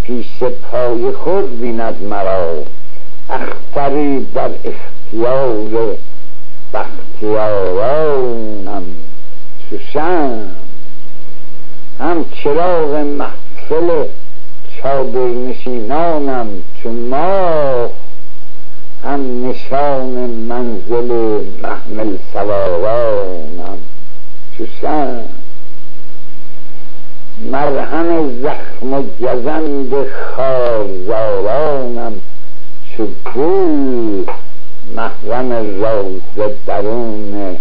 پیش پای خود بیند مرا، اختری در اختیار بختیارانم چو شمع. هم چراغ محفل چادرنشینانم چو ماه، هم نشان منزل محمل سوارانم چو شمع. مرهم زخم و گزند خارزارانم چو گل، محرم راز درون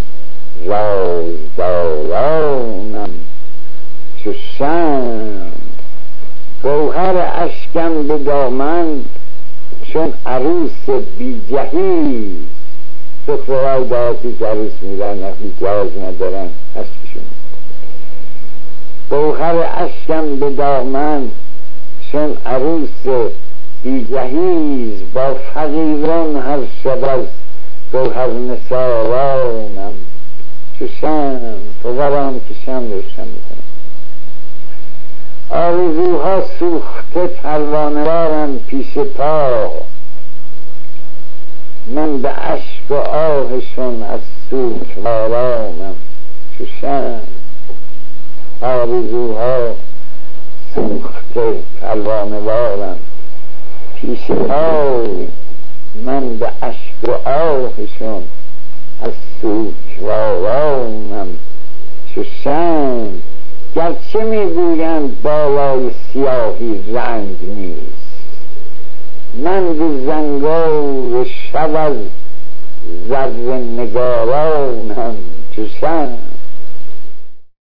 رازدارانم چو شمع. گوهر اشکم به دامن چون عروس بی جهیز. دخترها دهاتی که عروس میرن وقتی جاز ندارن هستشون. گوهر اشکم به دامن چون عروس بی جهیز، با فقیران هر شب از گوهر نثارانم چو شمع. فقرام که شمع روشن میکنم. آرزوها سوخته پروانه‌وارند پیش پا، من به اشک و آهشون از سوگوارانم چو شمع. آرزوها سوخته پروانه‌وارند پیش پا، من به اشک و آهشون از سوگوارانم چو شمع. گرچه میگویند بالای سیاهی رنگ نیست، من به زنگار شب از ذره نگارانم چو شمع.